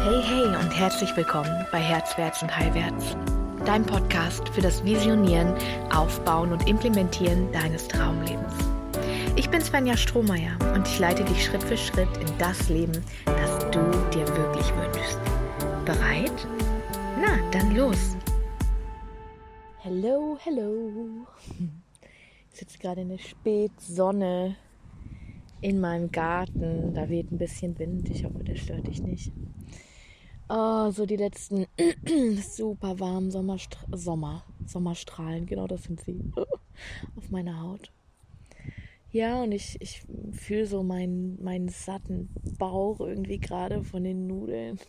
Hey, hey und herzlich willkommen bei Herzwärts und Heilwärts, dein Podcast für das Visionieren, Aufbauen und Implementieren deines Traumlebens. Ich bin Svenja Strohmeier und ich leite dich Schritt für Schritt in das Leben, das du dir wirklich wünschst. Bereit? Na, dann los! Hello. Ich sitze gerade in der Spätsonne in meinem Garten. Da weht ein bisschen Wind. Ich hoffe, der stört dich nicht. Oh, so die letzten super warmen Sommerstrahlen, genau das sind sie, auf meiner Haut. Ja, und ich fühle so meinen satten Bauch irgendwie gerade von den Nudeln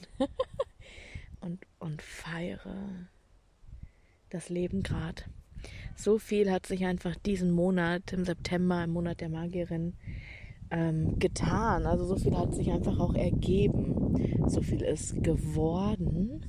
und feiere das Leben gerade. So viel hat sich einfach diesen Monat, im September, im Monat der Magierin, getan. Also so viel hat sich einfach auch ergeben. So viel ist geworden.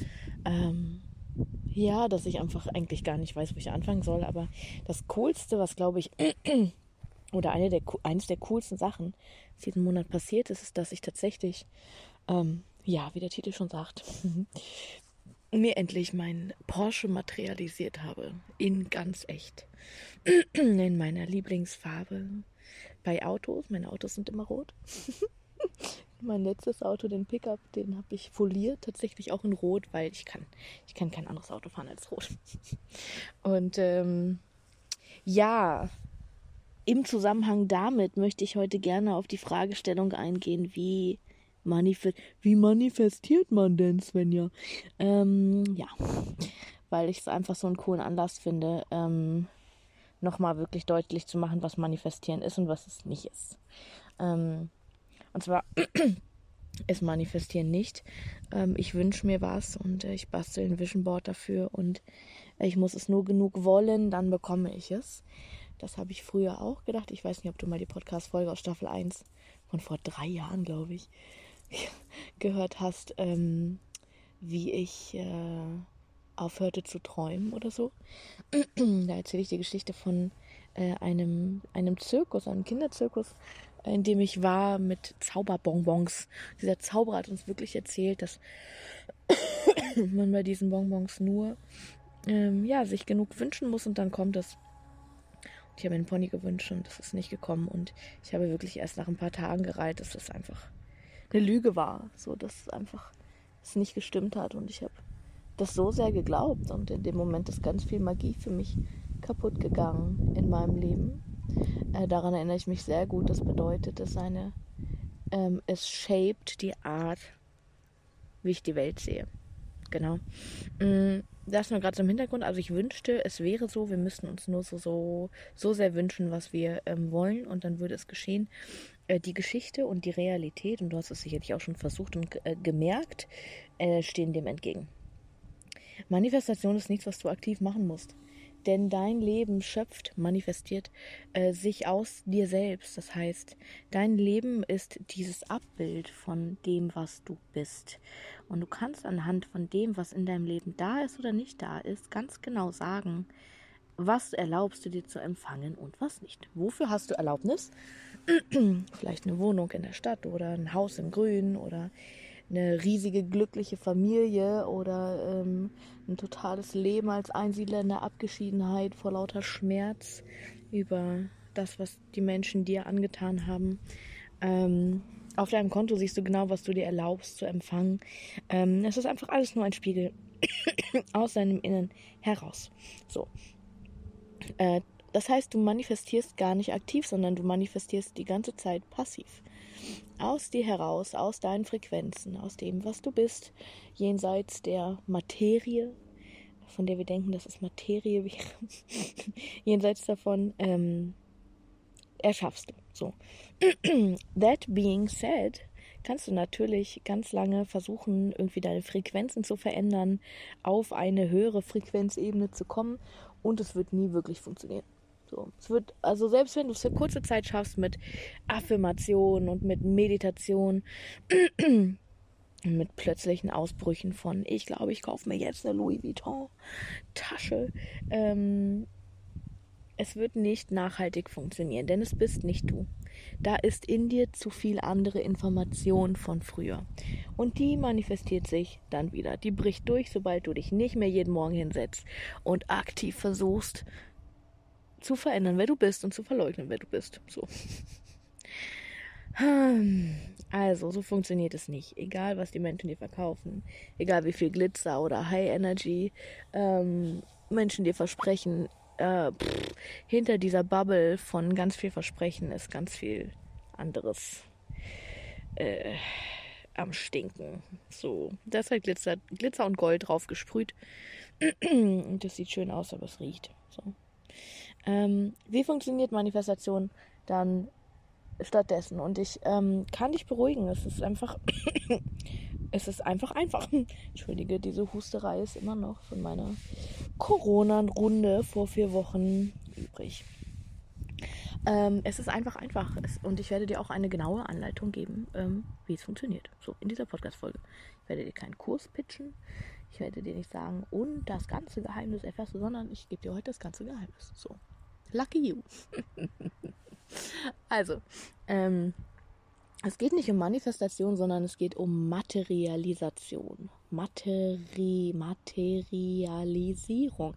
Ja, dass ich einfach eigentlich gar nicht weiß, wo ich anfangen soll. Aber das Coolste, was glaube ich, oder eines der coolsten Sachen, was diesen Monat passiert ist, ist, dass ich tatsächlich, wie der Titel schon sagt, mir endlich meinen Porsche materialisiert habe. In ganz echt. In meiner Lieblingsfarbe. Bei Autos, meine Autos sind immer rot. Mein letztes Auto, den Pickup, den habe ich foliert, tatsächlich auch in Rot, weil ich kann kein anderes Auto fahren als Rot. Und im Zusammenhang damit möchte ich heute gerne auf die Fragestellung eingehen, wie manifestiert man denn, Svenja? Weil ich es einfach so einen coolen Anlass finde, nochmal wirklich deutlich zu machen, was Manifestieren ist und was es nicht ist. Und zwar ist Manifestieren nicht, ich wünsche mir was und ich bastel ein Vision Board dafür und ich muss es nur genug wollen, dann bekomme ich es. Das habe ich früher auch gedacht. Ich weiß nicht, ob du mal die Podcast-Folge aus Staffel 1 von vor 3 Jahren, glaube ich, gehört hast, wie ich aufhörte zu träumen oder so. Da erzähle ich die Geschichte von einem Zirkus, einem Kinderzirkus, in dem ich war mit Zauberbonbons. Dieser Zauberer hat uns wirklich erzählt, dass man bei diesen Bonbons nur sich genug wünschen muss und dann kommt es. Ich habe einen Pony gewünscht und das ist nicht gekommen und ich habe wirklich erst nach ein paar Tagen gereilt, dass das einfach eine Lüge war, so dass es nicht gestimmt hat und ich habe das so sehr geglaubt und in dem Moment ist ganz viel Magie für mich kaputt gegangen in meinem Leben. Daran erinnere ich mich sehr gut. Das bedeutet, es shaped die Art, wie ich die Welt sehe. Genau. Das nur gerade so im Hintergrund. Also ich wünschte, es wäre so, wir müssten uns nur so sehr wünschen, was wir wollen und dann würde es geschehen. Die Geschichte und die Realität, und du hast es sicherlich auch schon versucht und gemerkt, stehen dem entgegen. Manifestation ist nichts, was du aktiv machen musst. Denn dein Leben manifestiert sich aus dir selbst. Das heißt, dein Leben ist dieses Abbild von dem, was du bist. Und du kannst anhand von dem, was in deinem Leben da ist oder nicht da ist, ganz genau sagen, was erlaubst du dir zu empfangen und was nicht. Wofür hast du Erlaubnis? Vielleicht eine Wohnung in der Stadt oder ein Haus im Grün oder eine riesige, glückliche Familie oder ein totales Leben als Einsiedler in der Abgeschiedenheit vor lauter Schmerz über das, was die Menschen dir angetan haben. Auf deinem Konto siehst du genau, was du dir erlaubst zu empfangen. Es ist einfach alles nur ein Spiegel aus deinem Innen heraus. So. Das heißt, du manifestierst gar nicht aktiv, sondern du manifestierst die ganze Zeit passiv. Aus dir heraus, aus deinen Frequenzen, aus dem, was du bist, jenseits der Materie, von der wir denken, dass es Materie wäre, jenseits davon erschaffst du. So. That being said, kannst du natürlich ganz lange versuchen, irgendwie deine Frequenzen zu verändern, auf eine höhere Frequenzebene zu kommen und es wird nie wirklich funktionieren. So, also selbst wenn du es für kurze Zeit schaffst mit Affirmation und mit Meditation und mit plötzlichen Ausbrüchen von, ich glaube, ich kaufe mir jetzt eine Louis Vuitton Tasche, es wird nicht nachhaltig funktionieren, denn es bist nicht du. Da ist in dir zu viel andere Information von früher. Und die manifestiert sich dann wieder. Die bricht durch, sobald du dich nicht mehr jeden Morgen hinsetzt und aktiv versuchst zu verändern, wer du bist und zu verleugnen, wer du bist. So. Also, so funktioniert es nicht. Egal, was die Menschen dir verkaufen, egal wie viel Glitzer oder High Energy Menschen dir versprechen, hinter dieser Bubble von ganz viel Versprechen ist ganz viel anderes am Stinken. So, da ist halt Glitzer und Gold drauf gesprüht. Und das sieht schön aus, aber es riecht. So. Wie funktioniert Manifestation dann stattdessen? Und ich kann dich beruhigen. Es ist einfach einfach. Entschuldige, diese Husterei ist immer noch von meiner Corona-Runde vor 4 Wochen übrig. Es ist einfach. Und ich werde dir auch eine genaue Anleitung geben, wie es funktioniert. So, in dieser Podcast-Folge. Ich werde dir keinen Kurs pitchen. Ich werde dir nicht sagen, und das ganze Geheimnis erfährst du, sondern ich gebe dir heute das ganze Geheimnis. So. Lucky you. Also, es geht nicht um Manifestation, sondern es geht um Materialisation. Materialisierung.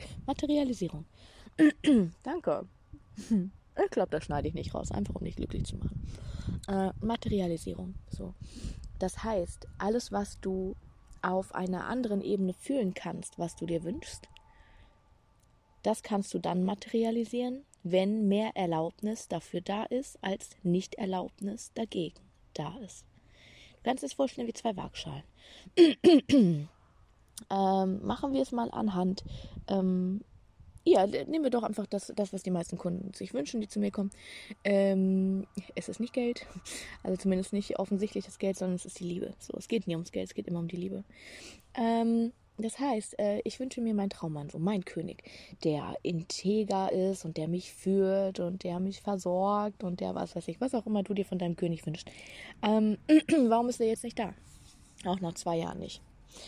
Danke. Ich glaube, das schneide ich nicht raus, einfach um dich glücklich zu machen. Materialisierung. So. Das heißt, alles, was du auf einer anderen Ebene fühlen kannst, was du dir wünschst, das kannst du dann materialisieren, wenn mehr Erlaubnis dafür da ist, als Nicht-Erlaubnis dagegen da ist. Du kannst es vorstellen wie 2 Waagschalen. Machen wir es mal anhand, nehmen wir doch einfach das, was die meisten Kunden sich wünschen, die zu mir kommen. Es ist nicht Geld, also zumindest nicht offensichtlich das Geld, sondern es ist die Liebe. So, es geht nie ums Geld, es geht immer um die Liebe. Das heißt, ich wünsche mir meinen Traummann, so mein König, der integer ist und der mich führt und der mich versorgt und der was auch immer du dir von deinem König wünschst. Warum ist er jetzt nicht da? Auch nach 2 Jahren nicht.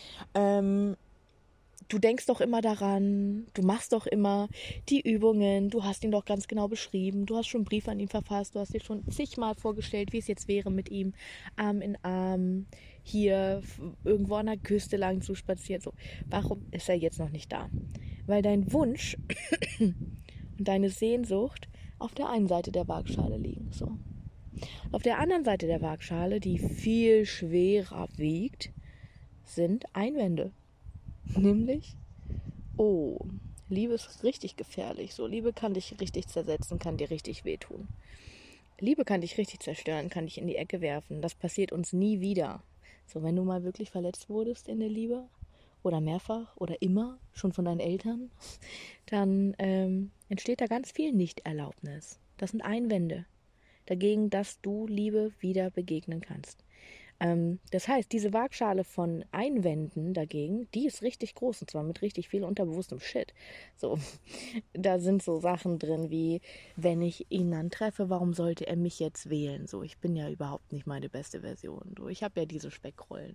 Du denkst doch immer daran, du machst doch immer die Übungen, du hast ihn doch ganz genau beschrieben, du hast schon einen Brief an ihn verfasst, du hast dir schon zigmal vorgestellt, wie es jetzt wäre, mit ihm Arm in Arm hier irgendwo an der Küste lang zu spazieren. So, warum ist er jetzt noch nicht da? Weil dein Wunsch und deine Sehnsucht auf der einen Seite der Waagschale liegen. So. Auf der anderen Seite der Waagschale, die viel schwerer wiegt, sind Einwände. Nämlich, Liebe ist richtig gefährlich. So, Liebe kann dich richtig zersetzen, kann dir richtig wehtun. Liebe kann dich richtig zerstören, kann dich in die Ecke werfen. Das passiert uns nie wieder. So, wenn du mal wirklich verletzt wurdest in der Liebe oder mehrfach oder immer, schon von deinen Eltern, dann entsteht da ganz viel Nichterlaubnis. Das sind Einwände dagegen, dass du Liebe wieder begegnen kannst. Das heißt, diese Waagschale von Einwänden dagegen, die ist richtig groß und zwar mit richtig viel unterbewusstem Shit. So, da sind so Sachen drin wie, wenn ich ihn dann treffe, warum sollte er mich jetzt wählen? So, ich bin ja überhaupt nicht meine beste Version. So, ich habe ja diese Speckrollen.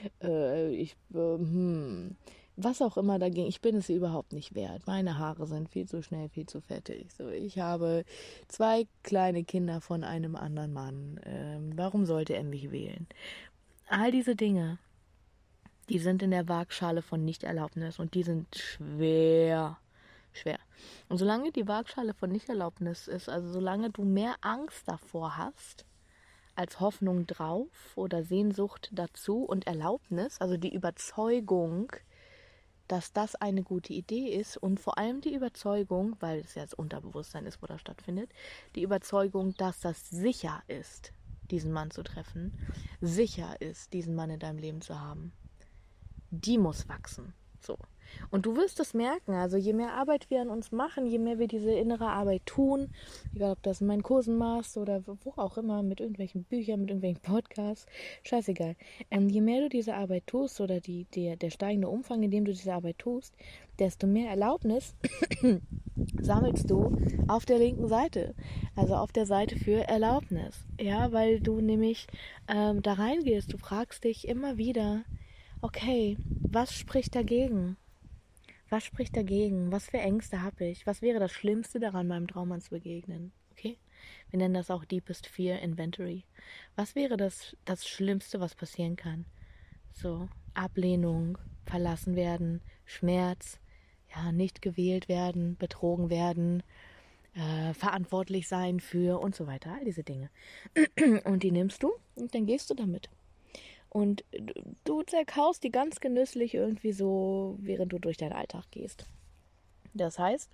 Was auch immer dagegen, ich bin es überhaupt nicht wert. Meine Haare sind viel zu schnell, viel zu fettig. So, ich habe 2 kleine Kinder von einem anderen Mann. Warum sollte er mich wählen? All diese Dinge, die sind in der Waagschale von Nichterlaubnis und die sind schwer. Und solange die Waagschale von Nichterlaubnis ist, also solange du mehr Angst davor hast, als Hoffnung drauf oder Sehnsucht dazu und Erlaubnis, also die Überzeugung, dass das eine gute Idee ist und vor allem die Überzeugung, weil es ja das Unterbewusstsein ist, wo das stattfindet, die Überzeugung, dass das sicher ist, diesen Mann zu treffen, sicher ist, diesen Mann in deinem Leben zu haben. Die muss wachsen. So. Und du wirst es merken, also je mehr Arbeit wir an uns machen, je mehr wir diese innere Arbeit tun, egal ob das in meinen Kursen machst oder wo auch immer, mit irgendwelchen Büchern, mit irgendwelchen Podcasts, scheißegal. Je mehr du diese Arbeit tust oder der steigende Umfang, in dem du diese Arbeit tust, desto mehr Erlaubnis sammelst du auf der linken Seite, also auf der Seite für Erlaubnis. Ja, weil du nämlich da reingehst, du fragst dich immer wieder, okay, was spricht dagegen? Was spricht dagegen? Was für Ängste habe ich? Was wäre das Schlimmste daran, meinem Traummann zu begegnen? Okay? Wir nennen das auch Deepest Fear Inventory. Was wäre das Schlimmste, was passieren kann? So, Ablehnung, verlassen werden, Schmerz, ja, nicht gewählt werden, betrogen werden, verantwortlich sein für und so weiter, all diese Dinge. Und die nimmst du und dann gehst du damit. Und du zerkaust die ganz genüsslich irgendwie so, während du durch deinen Alltag gehst. Das heißt,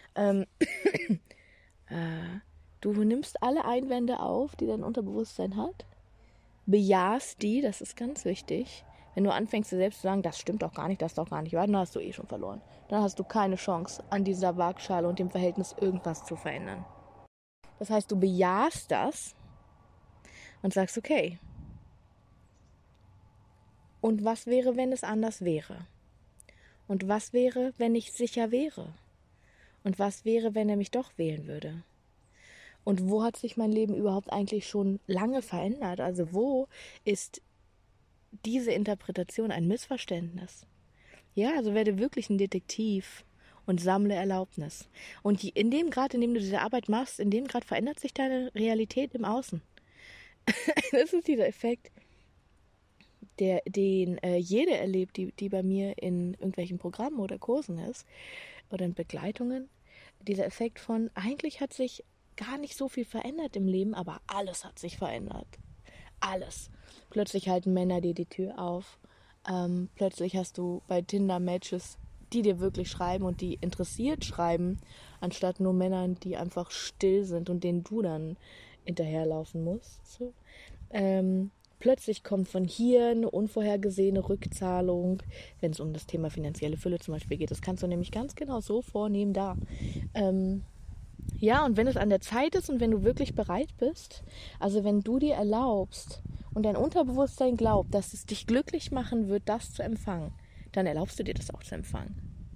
du nimmst alle Einwände auf, die dein Unterbewusstsein hat, bejahst die, das ist ganz wichtig. Wenn du anfängst dir selbst zu sagen, das stimmt doch gar nicht, das ist doch gar nicht wahr, dann hast du eh schon verloren. Dann hast du keine Chance, an dieser Waagschale und dem Verhältnis irgendwas zu verändern. Das heißt, du bejahst das und sagst, okay, und was wäre, wenn es anders wäre? Und was wäre, wenn ich sicher wäre? Und was wäre, wenn er mich doch wählen würde? Und wo hat sich mein Leben überhaupt eigentlich schon lange verändert? Also wo ist diese Interpretation ein Missverständnis? Ja, also werde wirklich ein Detektiv und sammle Erlaubnis. Und in dem Grad, in dem du diese Arbeit machst, in dem Grad verändert sich deine Realität im Außen. Das ist dieser Effekt, den jede erlebt, die bei mir in irgendwelchen Programmen oder Kursen ist oder in Begleitungen. Dieser Effekt von, eigentlich hat sich gar nicht so viel verändert im Leben, aber alles hat sich verändert. Alles. Plötzlich halten Männer dir die Tür auf. Plötzlich hast du bei Tinder Matches, die dir wirklich schreiben und die interessiert schreiben, anstatt nur Männern, die einfach still sind und denen du dann hinterherlaufen musst. So. Plötzlich kommt von hier eine unvorhergesehene Rückzahlung, wenn es um das Thema finanzielle Fülle zum Beispiel geht. Das kannst du nämlich ganz genau so vornehmen da. Ja, und wenn es an der Zeit ist und wenn du wirklich bereit bist, also wenn du dir erlaubst und dein Unterbewusstsein glaubt, dass es dich glücklich machen wird, das zu empfangen, dann erlaubst du dir das auch zu empfangen.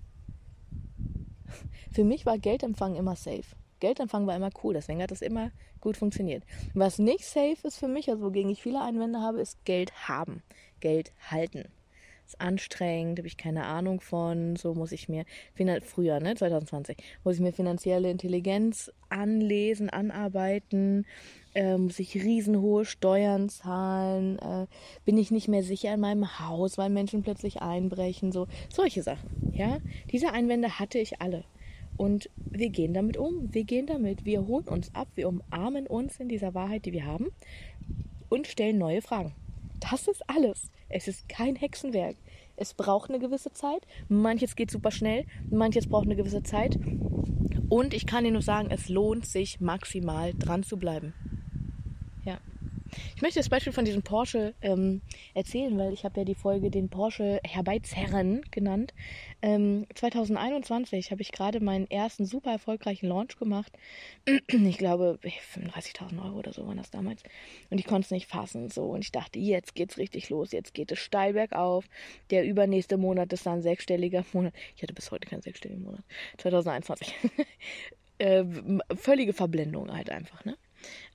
Für mich war Geldempfang immer safe. Geldempfang war immer cool, deswegen hat das immer gut funktioniert. Was nicht safe ist für mich, also wogegen ich viele Einwände habe, ist Geld haben, Geld halten. Ist anstrengend, habe ich keine Ahnung von, so muss ich mir, früher, 2020, muss ich mir finanzielle Intelligenz anlesen, anarbeiten, muss ich riesenhohe Steuern zahlen, bin ich nicht mehr sicher in meinem Haus, weil Menschen plötzlich einbrechen, so solche Sachen, ja. Diese Einwände hatte ich alle. Und wir gehen damit um, wir holen uns ab, wir umarmen uns in dieser Wahrheit, die wir haben und stellen neue Fragen. Das ist alles. Es ist kein Hexenwerk. Es braucht eine gewisse Zeit. Manches geht super schnell, manches braucht eine gewisse Zeit. Und ich kann dir nur sagen, es lohnt sich maximal dran zu bleiben. Ja. Ich möchte das Beispiel von diesem Porsche erzählen, weil ich habe ja die Folge den Porsche herbeizerren genannt. 2021 habe ich gerade meinen ersten super erfolgreichen Launch gemacht. Ich glaube 35.000 € oder so waren das damals. Und ich konnte es nicht fassen. So. Und ich dachte, jetzt geht's richtig los. Jetzt geht es steil bergauf. Der übernächste Monat ist dann ein sechsstelliger Monat. Ich hatte bis heute keinen sechsstelligen Monat. 2021. Völlige Verblendung halt einfach, ne?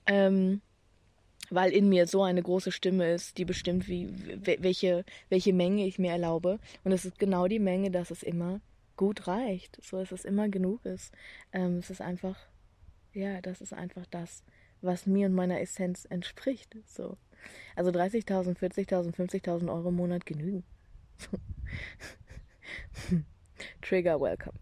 Weil in mir so eine große Stimme ist, die bestimmt, welche Menge ich mir erlaube. Und es ist genau die Menge, dass es immer gut reicht, so dass es immer genug ist. Es ist einfach, ja, das ist einfach das, was mir und meiner Essenz entspricht. So. Also 30.000, 40.000, 50.000 € im Monat genügen. Trigger welcome.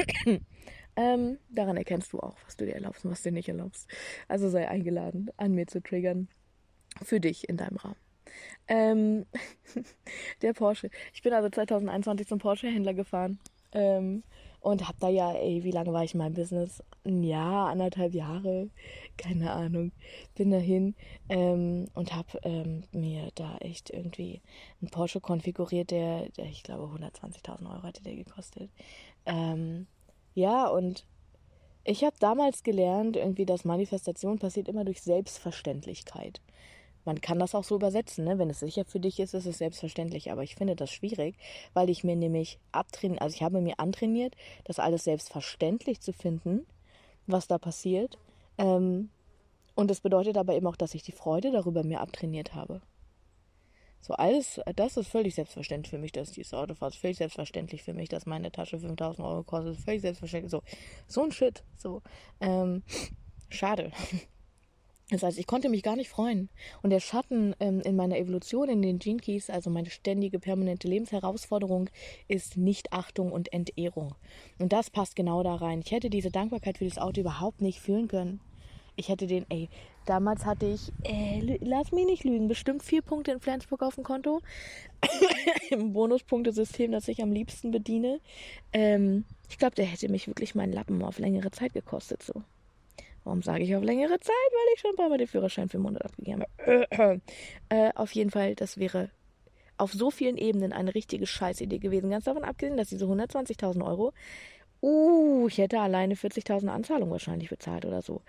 Daran erkennst du auch, was du dir erlaubst und was du dir nicht erlaubst. Also sei eingeladen, an mir zu triggern. Für dich in deinem Rahmen. Der Porsche. Ich bin also 2021 zum Porsche-Händler gefahren. Und hab da ja, wie lange war ich in meinem Business? Ein Jahr, 1,5 Jahre, keine Ahnung. Bin dahin und hab mir da echt irgendwie einen Porsche konfiguriert, der ich glaube 120.000 € hatte der gekostet. Ja, und ich habe damals gelernt, irgendwie, dass Manifestation passiert immer durch Selbstverständlichkeit. Man kann das auch so übersetzen, ne? Wenn es sicher für dich ist, ist es selbstverständlich. Aber ich finde das schwierig, weil ich mir nämlich ich habe mir antrainiert, das alles selbstverständlich zu finden, was da passiert. Und das bedeutet aber eben auch, dass ich die Freude darüber mir abtrainiert habe. So alles, das ist völlig selbstverständlich für mich, dass dieses Auto fährt. Völlig selbstverständlich für mich, dass meine Tasche 5.000 € kostet. Völlig selbstverständlich. So ein Shit. So. Schade. Das heißt, ich konnte mich gar nicht freuen. Und der Schatten in meiner Evolution, in den Gene Keys, also meine ständige, permanente Lebensherausforderung, ist Nichtachtung und Entehrung. Und das passt genau da rein. Ich hätte diese Dankbarkeit für das Auto überhaupt nicht fühlen können. Ich hätte damals hatte ich, lass mich nicht lügen, bestimmt 4 Punkte in Flensburg auf dem Konto. Im Bonuspunktesystem, das ich am liebsten bediene. Ich glaube, der hätte mich wirklich meinen Lappen auf längere Zeit gekostet, so. Warum sage ich auf längere Zeit? Weil ich schon ein paar Mal den Führerschein für einen Monat abgegeben habe. Auf jeden Fall, das wäre auf so vielen Ebenen eine richtige Scheißidee gewesen. Ganz davon abgesehen, dass diese 120.000 Euro, ich hätte alleine 40.000 Anzahlung wahrscheinlich bezahlt oder so.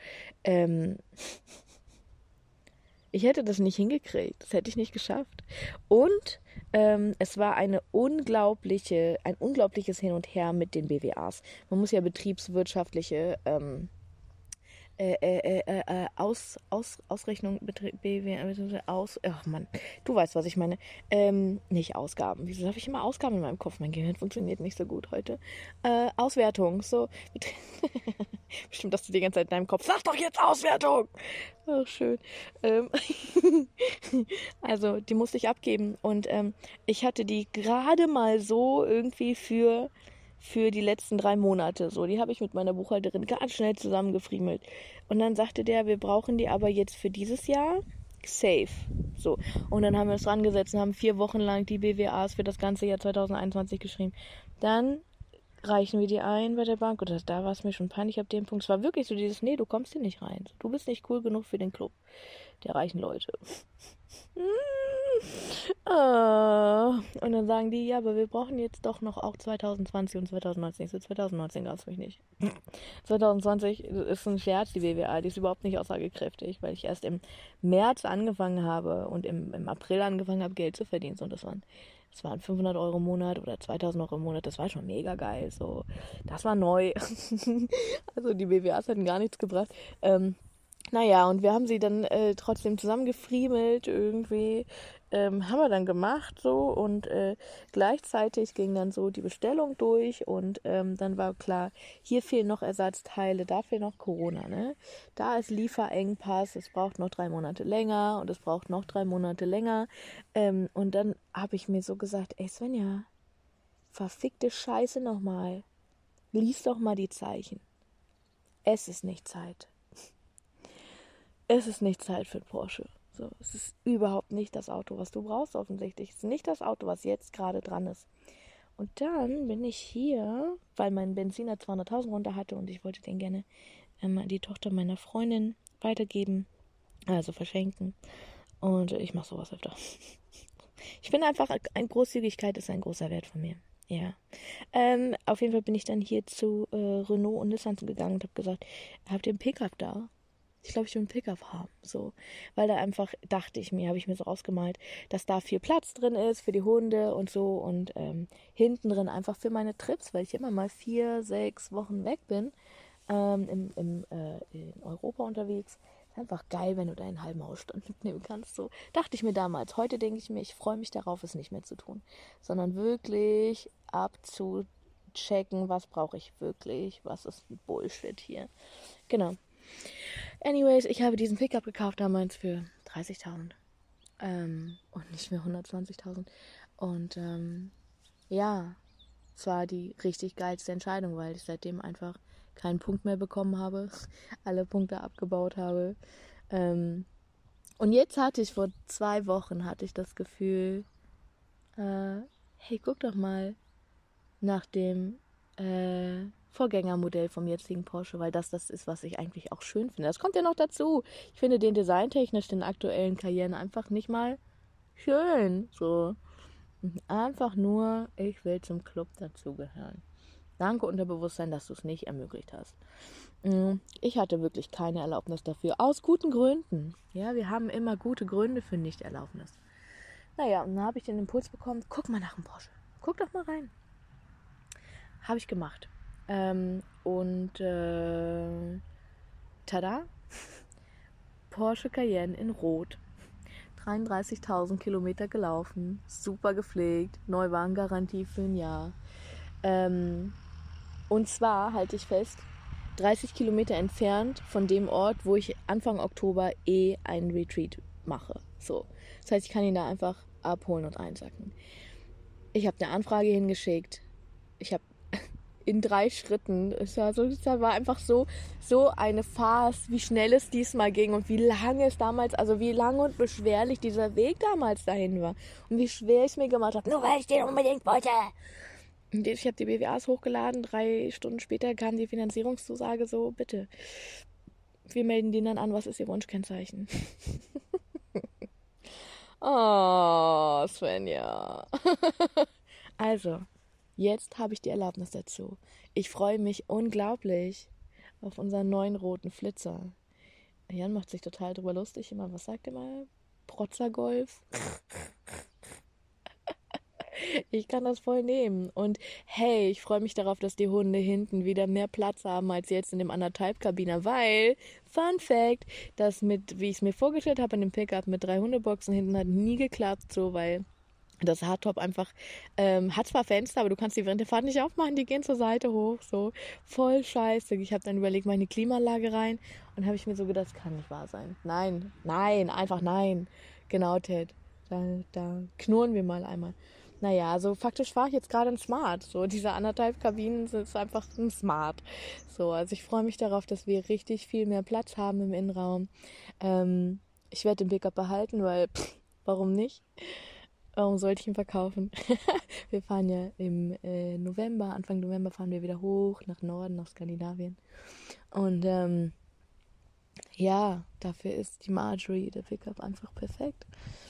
Ich hätte das nicht hingekriegt. Das hätte ich nicht geschafft. Und es war ein unglaubliches Hin und Her mit den BWAs. Man muss ja betriebswirtschaftliche Ausrechnung, ach Mann, du weißt, was ich meine. Nicht Ausgaben. Wieso habe ich immer Ausgaben in meinem Kopf? Mein Gehirn funktioniert nicht so gut heute. Auswertung, so. Bestimmt hast du die ganze Zeit in deinem Kopf. Sag doch jetzt Auswertung! Ach, schön. Also, die musste ich abgeben. Und ich hatte die gerade mal so irgendwie für die letzten 3 Monate. So, die habe ich mit meiner Buchhalterin ganz schnell zusammengefriemelt. Und dann sagte der, wir brauchen die aber jetzt für dieses Jahr safe. So. Und dann haben wir uns dran gesetzt und haben 4 Wochen lang die BWAs für das ganze Jahr 2021 geschrieben. Dann reichen wir die ein bei der Bank. Und da war es mir schon peinlich ab dem Punkt. Es war wirklich so dieses, nee, du kommst hier nicht rein. Du bist nicht cool genug für den Club der reichen Leute. Und dann sagen die, ja, aber wir brauchen jetzt doch noch auch 2020 und 2019. So 2019 gab es mich nicht. 2020 ist ein Scherz, die BWA, die ist überhaupt nicht aussagekräftig, weil ich erst im März angefangen habe und im April angefangen habe, Geld zu verdienen. Und das waren 500 Euro im Monat oder 2000 Euro im Monat. Das war schon mega geil. So, das war neu. Also die BWAs hatten gar nichts gebracht. Naja, und wir haben sie dann trotzdem zusammengefriemelt irgendwie, haben wir dann gemacht so und gleichzeitig ging dann so die Bestellung durch und dann war klar, hier fehlen noch Ersatzteile, da fehlt noch Corona, ne? Da ist Lieferengpass, es braucht noch 3 Monate länger und es braucht noch 3 Monate länger und dann habe ich mir so gesagt, ey Svenja, verfickte Scheiße nochmal, lies doch mal die Zeichen. Es ist nicht Zeit. Es ist nicht Zeit für einen Porsche. So, es ist überhaupt nicht das Auto, was du brauchst offensichtlich. Es ist nicht das Auto, was jetzt gerade dran ist. Und dann bin ich hier, weil mein Benziner 200.000 runter hatte und ich wollte den gerne an die Tochter meiner Freundin weitergeben, also verschenken. Und ich mache sowas öfter. Ich finde einfach, Großzügigkeit ist ein großer Wert von mir. Ja. Auf jeden Fall bin ich dann hier zu Renault und Nissan gegangen und habe gesagt, habt ihr einen Pickup da? Ich glaube, ich will einen Pickup haben, so, weil da einfach, habe ich mir so ausgemalt, dass da viel Platz drin ist für die Hunde und so und hinten drin einfach für meine Trips, weil ich immer mal 4, 6 Wochen weg bin, in Europa unterwegs. Ist einfach geil, wenn du deinen halben Hausstand mitnehmen kannst, so. Dachte ich mir damals. Heute denke ich mir, ich freue mich darauf, es nicht mehr zu tun, sondern wirklich abzuchecken, was brauche ich wirklich, was ist Bullshit hier. Genau. Anyways, ich habe diesen Pickup gekauft damals für 30.000 und nicht mehr 120.000 und ja, es war die richtig geilste Entscheidung, weil ich seitdem einfach keinen Punkt mehr bekommen habe, alle Punkte abgebaut habe und jetzt hatte ich vor 2 Wochen das Gefühl, hey, guck doch mal nach dem Vorgängermodell vom jetzigen Porsche, weil das ist, was ich eigentlich auch schön finde. Das kommt ja noch dazu. Ich finde den designtechnisch, den aktuellen Cayenne, einfach nicht mal schön. So. Einfach nur, ich will zum Club dazugehören. Danke Unterbewusstsein, dass du es nicht ermöglicht hast. Ich hatte wirklich keine Erlaubnis dafür. Aus guten Gründen. Ja, wir haben immer gute Gründe für Nichterlaubnis. Naja, und dann habe ich den Impuls bekommen, guck mal nach dem Porsche. Guck doch mal rein. Habe ich gemacht. Tada! Porsche Cayenne in Rot. 33.000 Kilometer gelaufen. Super gepflegt. Neuwagengarantie für ein Jahr. Und zwar, halte ich fest, 30 Kilometer entfernt von dem Ort, wo ich Anfang Oktober einen Retreat mache. So. Das heißt, ich kann ihn da einfach abholen und einsacken. Ich habe eine Anfrage hingeschickt. Ich habe in 3 Schritten, es war einfach so eine Farce, wie schnell es diesmal ging und wie lange wie lang und beschwerlich dieser Weg damals dahin war und wie schwer ich es mir gemacht habe, nur weil ich den unbedingt wollte. Und ich habe die BWAs hochgeladen, 3 Stunden später kam die Finanzierungszusage, so, bitte, wir melden den dann an, was ist Ihr Wunschkennzeichen? Oh, Svenja. Also, jetzt habe ich die Erlaubnis dazu. Ich freue mich unglaublich auf unseren neuen roten Flitzer. Jan macht sich total drüber lustig. Immer, was sagt er mal? Protzergolf. Ich kann das voll nehmen. Und hey, ich freue mich darauf, dass die Hunde hinten wieder mehr Platz haben als jetzt in dem 1,5-Kabiner, weil, Fun Fact, das wie ich es mir vorgestellt habe in dem Pickup mit 3 Hundeboxen hinten hat nie geklappt, so, weil das Hardtop einfach hat zwar Fenster, aber du kannst die während der Fahrt nicht aufmachen, die gehen zur Seite hoch, so voll scheiße. Ich habe dann überlegt, meine Klimaanlage rein und habe ich mir so gedacht, das kann nicht wahr sein. Nein, einfach nein. Genau, Ted, da knurren wir mal einmal. Naja, also faktisch fahre ich jetzt gerade ein Smart. So, diese 1,5 Kabinen sind einfach ein Smart. So, also ich freue mich darauf, dass wir richtig viel mehr Platz haben im Innenraum. Ich werde den Pickup behalten, weil, warum nicht? Warum sollte ich ihn verkaufen? Wir fahren ja im Anfang November fahren wir wieder hoch nach Norden, nach Skandinavien. Und ja, dafür ist die Marjorie, der Pickup, einfach perfekt.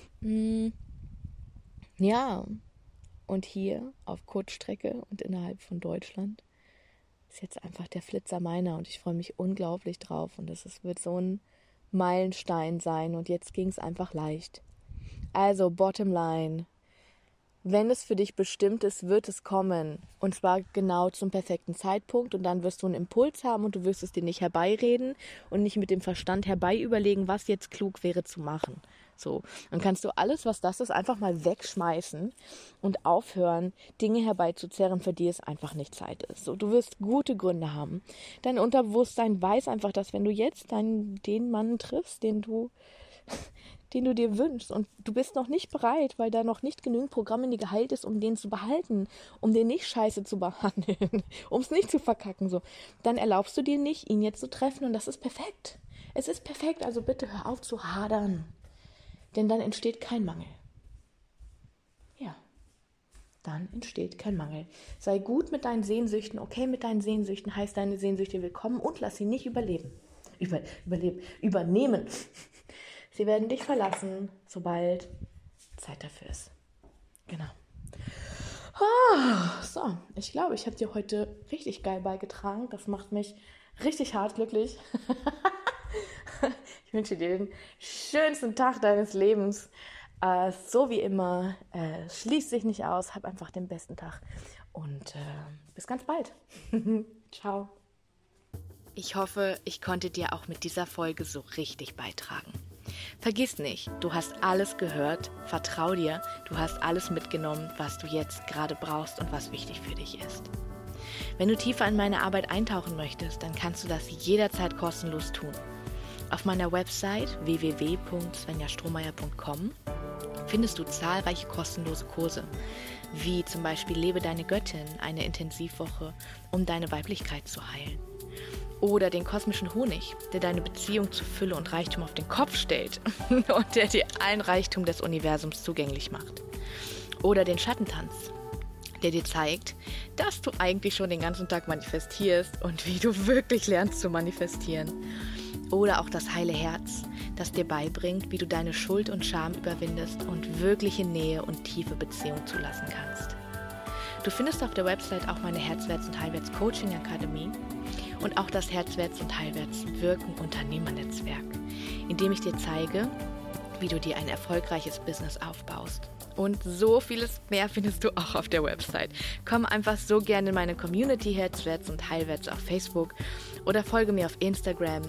Ja, und hier auf Kurzstrecke und innerhalb von Deutschland ist jetzt einfach der Flitzer meiner und ich freue mich unglaublich drauf und wird so ein Meilenstein sein und jetzt ging es einfach leicht. Also, Bottomline, wenn es für dich bestimmt ist, wird es kommen. Und zwar genau zum perfekten Zeitpunkt. Und dann wirst du einen Impuls haben und du wirst es dir nicht herbeireden und nicht mit dem Verstand herbeiüberlegen, was jetzt klug wäre zu machen. So, dann kannst du alles, was das ist, einfach mal wegschmeißen und aufhören, Dinge herbeizuzerren, für die es einfach nicht Zeit ist. So, du wirst gute Gründe haben. Dein Unterbewusstsein weiß einfach, dass wenn du jetzt den Mann triffst, den du dir wünschst und du bist noch nicht bereit, weil da noch nicht genügend Programm in dir geheilt ist, um den zu behalten, um den nicht scheiße zu behandeln, um es nicht zu verkacken, so, dann erlaubst du dir nicht, ihn jetzt zu treffen und das ist perfekt. Es ist perfekt, also bitte hör auf zu hadern, denn dann entsteht kein Mangel. Ja, dann entsteht kein Mangel. Sei gut mit deinen Sehnsüchten, okay mit deinen Sehnsüchten, heißt deine Sehnsüchte willkommen und lass sie nicht übernehmen. Sie werden dich verlassen, sobald Zeit dafür ist. Genau. So, ich glaube, ich habe dir heute richtig geil beigetragen. Das macht mich richtig hart glücklich. Ich wünsche dir den schönsten Tag deines Lebens. So wie immer, schließ dich nicht aus, hab einfach den besten Tag. Und bis ganz bald. Ciao. Ich hoffe, ich konnte dir auch mit dieser Folge so richtig beitragen. Vergiss nicht, du hast alles gehört, vertrau dir, du hast alles mitgenommen, was du jetzt gerade brauchst und was wichtig für dich ist. Wenn du tiefer in meine Arbeit eintauchen möchtest, dann kannst du das jederzeit kostenlos tun. Auf meiner Website www.svenjastrohmeier.com findest du zahlreiche kostenlose Kurse, wie zum Beispiel Lebe deine Göttin, eine Intensivwoche, um deine Weiblichkeit zu heilen. Oder den kosmischen Honig, der deine Beziehung zu Fülle und Reichtum auf den Kopf stellt und der dir allen Reichtum des Universums zugänglich macht. Oder den Schattentanz, der dir zeigt, dass du eigentlich schon den ganzen Tag manifestierst und wie du wirklich lernst zu manifestieren. Oder auch das heile Herz, das dir beibringt, wie du deine Schuld und Scham überwindest und wirkliche Nähe und tiefe Beziehung zulassen kannst. Du findest auf der Website auch meine Herzwärts- und Heilwärts-Coaching-Akademie und auch das Herzwärts- und Heilwärts-Wirken-Unternehmernetzwerk, in dem ich dir zeige, wie du dir ein erfolgreiches Business aufbaust. Und so vieles mehr findest du auch auf der Website. Komm einfach so gerne in meine Community Herzwärts und Heilwärts auf Facebook oder folge mir auf Instagram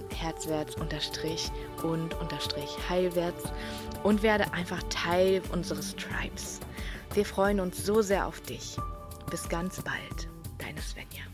herzwärts_und_heilwärts und werde einfach Teil unseres Tribes. Wir freuen uns so sehr auf dich. Bis ganz bald, deine Svenja.